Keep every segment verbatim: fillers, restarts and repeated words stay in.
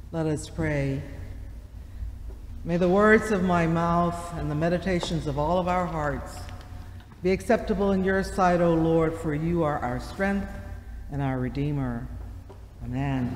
Let us pray. May the words of my mouth and the meditations of all of our hearts be acceptable in your sight, O Lord, for you are our strength and our Redeemer. Amen.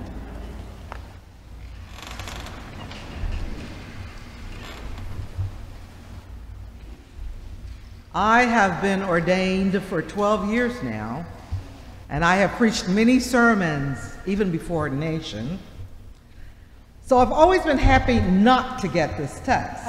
I have been ordained for twelve years now, and I have preached many sermons even before ordination. So I've always been happy not to get this text.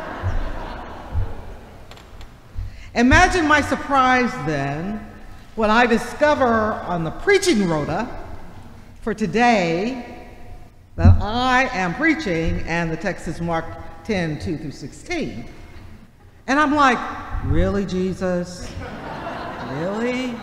Imagine my surprise then when I discover on the preaching rota for today that I am preaching and the text is Mark ten, two through sixteen. And I'm like, really, Jesus? Really?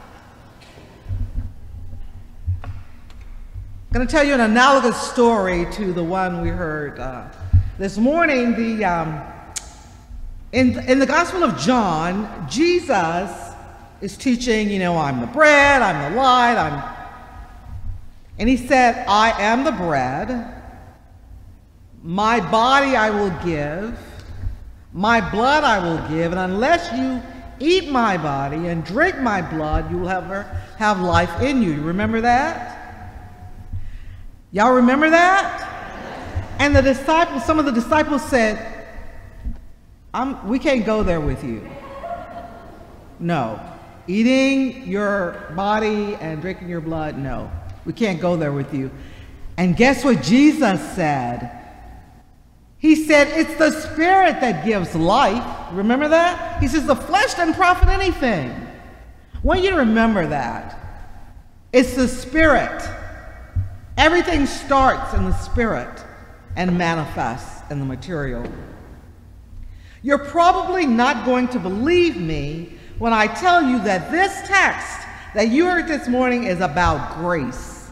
I'm going to tell you an analogous story to the one we heard uh, this morning. The, um, in, in the Gospel of John, Jesus is teaching, you know, I'm the bread, I'm the light, I'm... And he said, I am the bread, my body I will give, my blood I will give, and unless you eat my body and drink my blood, you will never have life in you. You remember that? Y'all remember that? And the disciples, some of the disciples said, I'm, we can't go there with you. No. Eating your body and drinking your blood, no. We can't go there with you. And guess what Jesus said? He said, it's the Spirit that gives life. Remember that? He says, the flesh doesn't profit anything. I want you to remember that. It's the Spirit. Everything starts in the Spirit and manifests in the material. You're probably not going to believe me when I tell you that this text that you heard this morning is about grace.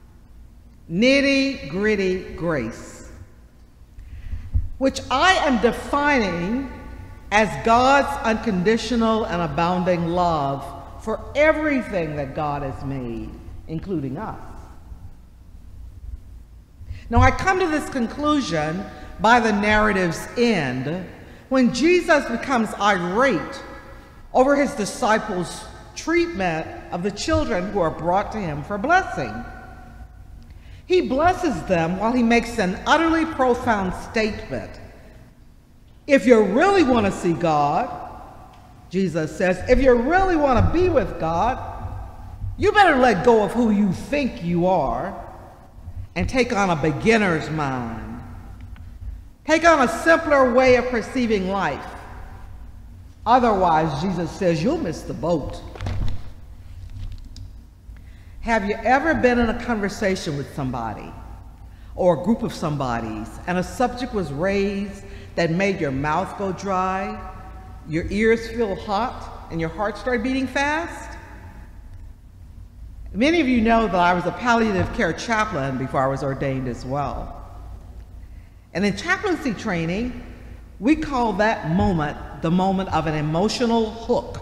Nitty-gritty grace, which I am defining as God's unconditional and abounding love for everything that God has made, including us. Now, I come to this conclusion by the narrative's end when Jesus becomes irate over his disciples' treatment of the children who are brought to him for blessing. He blesses them while he makes an utterly profound statement. If you really want to see God, Jesus says, if you really want to be with God, you better let go of who you think you are and take on a beginner's mind. Take on a simpler way of perceiving life. Otherwise, Jesus says, you'll miss the boat. Have you ever been in a conversation with somebody or a group of somebodies and a subject was raised that made your mouth go dry, your ears feel hot, and your heart started beating fast? Many of you know that I was a palliative care chaplain before I was ordained as well. And in chaplaincy training, we call that moment the moment of an emotional hook.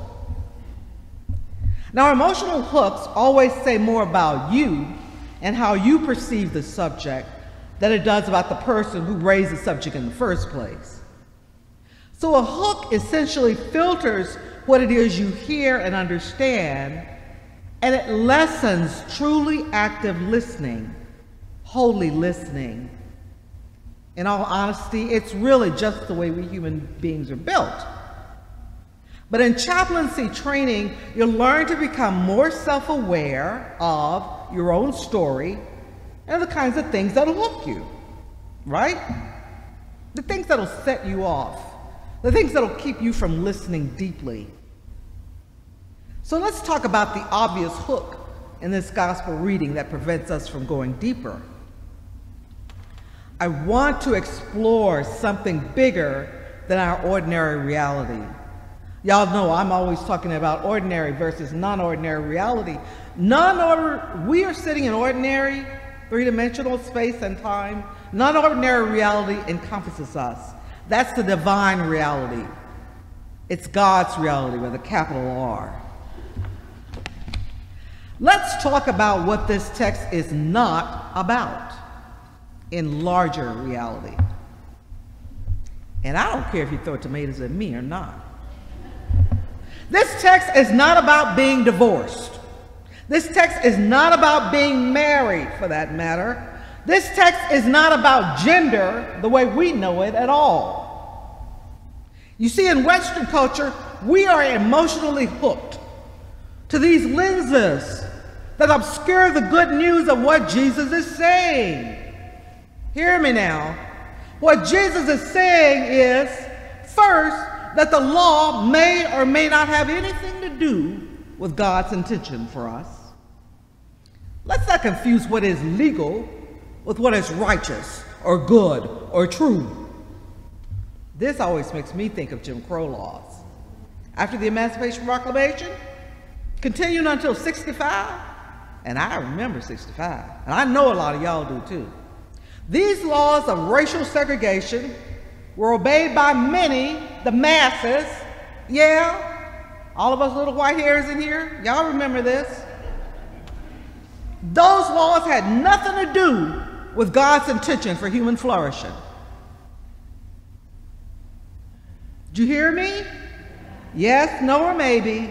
Now, emotional hooks always say more about you and how you perceive the subject than it does about the person who raised the subject in the first place. So a hook essentially filters what it is you hear and understand, and it lessens truly active listening, holy listening. In all honesty, it's really just the way we human beings are built. But in chaplaincy training, you'll learn to become more self-aware of your own story and the kinds of things that'll hook you, right? The things that'll set you off, the things that'll keep you from listening deeply. So let's talk about the obvious hook in this gospel reading that prevents us from going deeper. I want to explore something bigger than our ordinary reality. Y'all know I'm always talking about ordinary versus non-ordinary reality. Non-ordinary, we are sitting in ordinary, three-dimensional space and time. Non-ordinary reality encompasses us. That's the divine reality. It's God's reality with a capital R. Let's talk about what this text is not about. in larger reality. And I don't care if you throw tomatoes at me or not. This text is not about being divorced. This text is not about being married, for that matter. This text is not about gender the way we know it at all. You see, in Western culture, we are emotionally hooked to these lenses that obscure the good news of what Jesus is saying. Hear me now. What Jesus is saying is, first, that the law may or may not have anything to do with God's intention for us. Let's not confuse what is legal with what is righteous or good or true. This always makes me think of Jim Crow laws. After the Emancipation Proclamation, continuing until sixty-five, and I remember sixty-five, and I know a lot of y'all do too. These laws of racial segregation were obeyed by many, the masses. Yeah, all of us little white hairs in here, y'all remember this. Those laws had nothing to do with God's intention for human flourishing. Did you hear me? Yes, no, or maybe.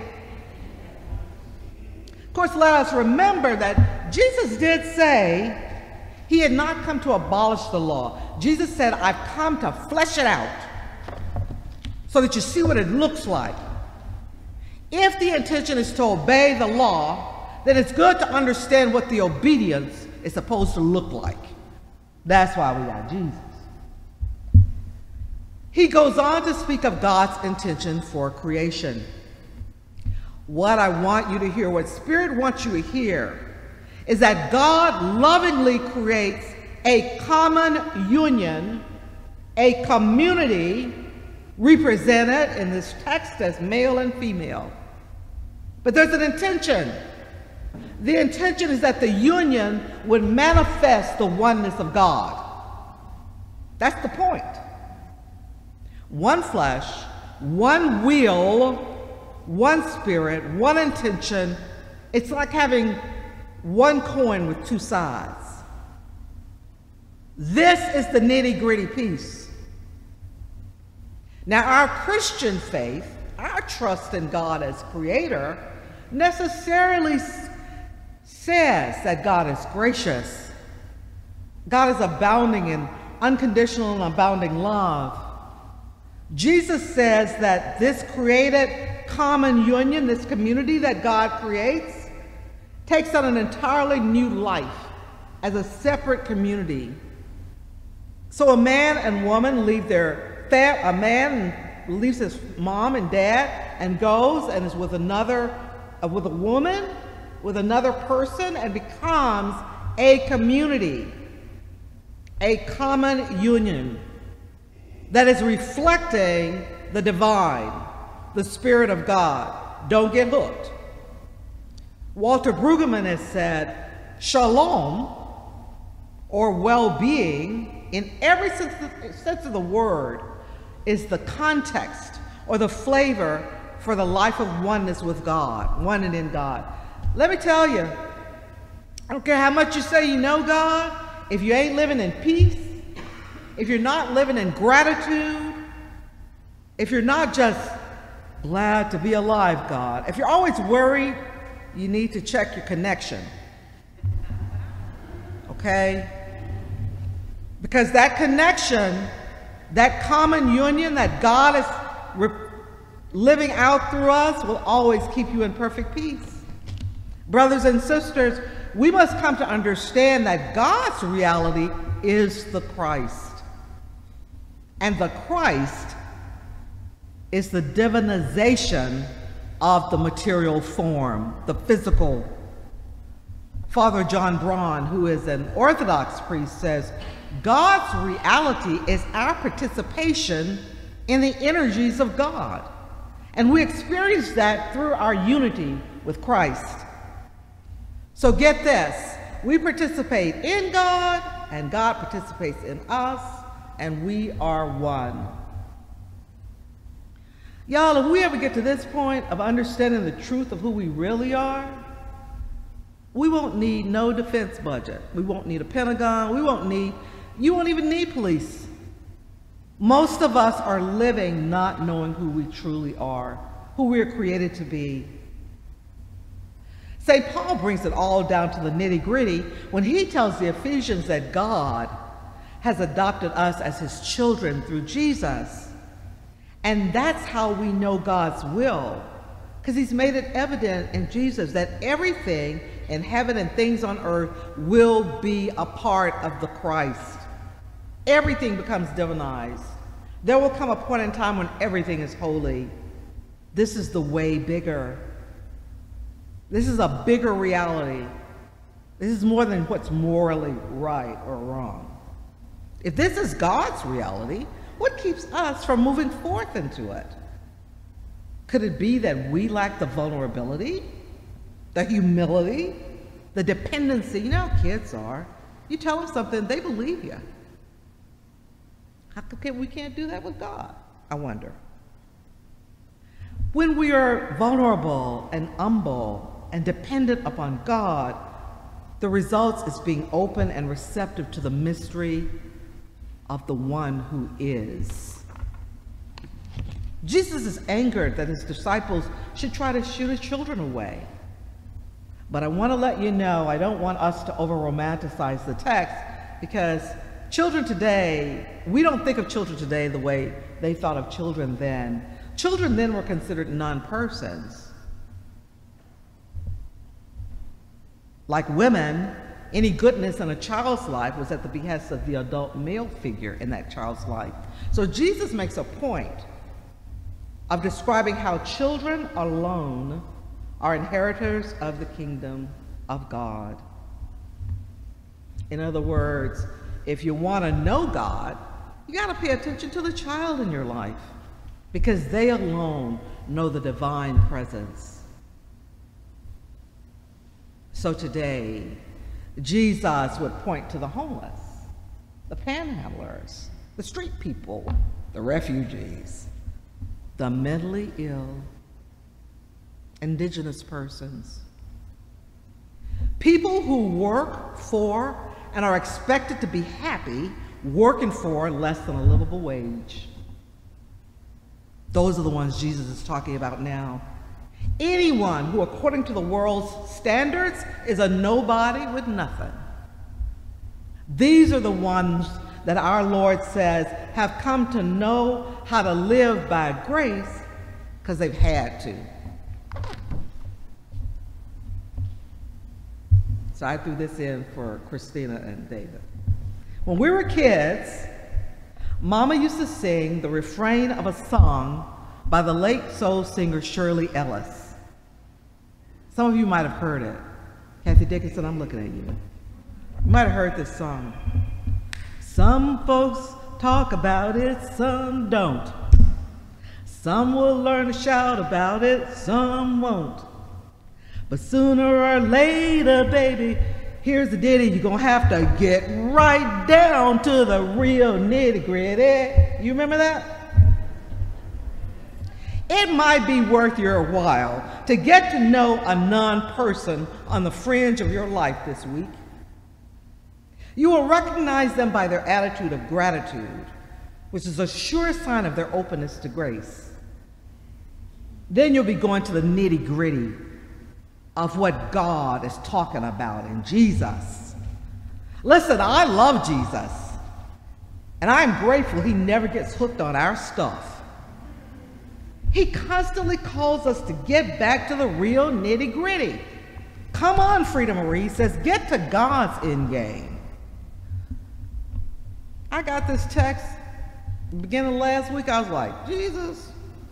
Of course, let us remember that Jesus did say he had not come to abolish the law. Jesus said, I've come to flesh it out so that you see what it looks like. If the intention is to obey the law, then it's good to understand what the obedience is supposed to look like. That's why we got Jesus. He goes on to speak of God's intention for creation. What I want you to hear, what Spirit wants you to hear, is that God lovingly creates a common union, a community represented in this text as male and female. But there's an intention. The intention is that the union would manifest the oneness of God. That's the point. One flesh, one will, one spirit, one intention. It's like having one coin with two sides. This is the nitty-gritty piece. Now, our Christian faith, our trust in God as creator, necessarily says that God is gracious. God is abounding in unconditional and abounding love. Jesus says that this created common union, this community that God creates, takes on an entirely new life as a separate community. So a man and woman leave their fam- a man leaves his mom and dad and goes and is with another, uh, with a woman, with another person, and becomes a community, a common union that is reflecting the divine, the Spirit of God. Don't get hooked. Walter Brueggemann has said, shalom, or well-being, in every sense of, sense of the word, is the context or the flavor for the life of oneness with God, one and in God. Let me tell you, I don't care how much you say you know God, if you ain't living in peace, if you're not living in gratitude, if you're not just glad to be alive, God, if you're always worried, you need to check your connection. Okay? Because that connection, that common union that God is living out through us will always keep you in perfect peace. Brothers and sisters, we must come to understand that God's reality is the Christ. And the Christ is the divinization of the material form, the physical. Father John Braun, who is an Orthodox priest, says, God's reality is our participation in the energies of God. And we experience that through our unity with Christ. So get this, we participate in God, and God participates in us, and we are one. Y'all, if we ever get to this point of understanding the truth of who we really are, we won't need no defense budget. We won't need a Pentagon. We won't need you won't even need police. Most of us are living not knowing who we truly are, who we are created to be. Saint Paul brings it all down to the nitty-gritty when he tells the Ephesians that God has adopted us as his children through Jesus. And that's how we know God's will, because he's made it evident in Jesus that everything in heaven and things on earth will be a part of the Christ. Everything becomes divinized. There will come a point in time when everything is holy. This is the way bigger. This is a bigger reality. This is more than what's morally right or wrong. If this is God's reality, what keeps us from moving forth into it? Could it be that we lack the vulnerability, the humility, the dependency? You know how kids are. You tell them something, they believe you. How come we can't do that with God? I wonder. When we are vulnerable and humble and dependent upon God, the result is being open and receptive to the mystery of the one who is. Jesus is angered that his disciples should try to shoo his children away. But I want to let you know, I don't want us to over-romanticize the text, because children today, we don't think of children today the way they thought of children then. Children then were considered non-persons. Like women, any goodness in a child's life was at the behest of the adult male figure in that child's life. So Jesus makes a point of describing how children alone are inheritors of the kingdom of God. In other words, if you want to know God, you got to pay attention to the child in your life, because they alone know the divine presence. So today, Jesus would point to the homeless, the panhandlers, the street people, the refugees, the mentally ill, indigenous persons, people who work for and are expected to be happy working for less than a livable wage. Those are the ones Jesus is talking about now. Anyone who, according to the world's standards, is a nobody with nothing. These are the ones that our Lord says have come to know how to live by grace because they've had to. So I threw this in for Christina and David. When we were kids, Mama used to sing the refrain of a song by the late soul singer Shirley Ellis. Some of you might have heard it. Kathy Dickinson, I'm looking at you. You might have heard this song. Some folks talk about it, some don't. Some will learn to shout about it, some won't. But sooner or later, baby, here's the ditty. You're gonna have to get right down to the real nitty-gritty. You remember that? It might be worth your while to get to know a non-person on the fringe of your life this week. You will recognize them by their attitude of gratitude, which is a sure sign of their openness to grace. Then you'll be going to the nitty-gritty of what God is talking about in Jesus. Listen, I love Jesus, and I'm grateful he never gets hooked on our stuff. He constantly calls us to get back to the real nitty-gritty. Come on, Frida Marie says, get to God's end game. I got this text beginning of last week. I was like, Jesus.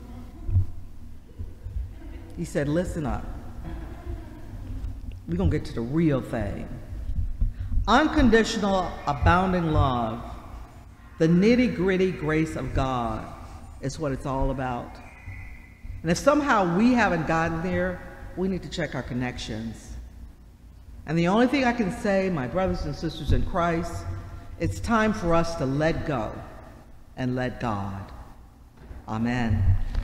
He said, listen up. We're going to get to the real thing. Unconditional, abounding love, the nitty-gritty grace of God is what it's all about. And if somehow we haven't gotten there, we need to check our connections. And the only thing I can say, my brothers and sisters in Christ, it's time for us to let go and let God. Amen.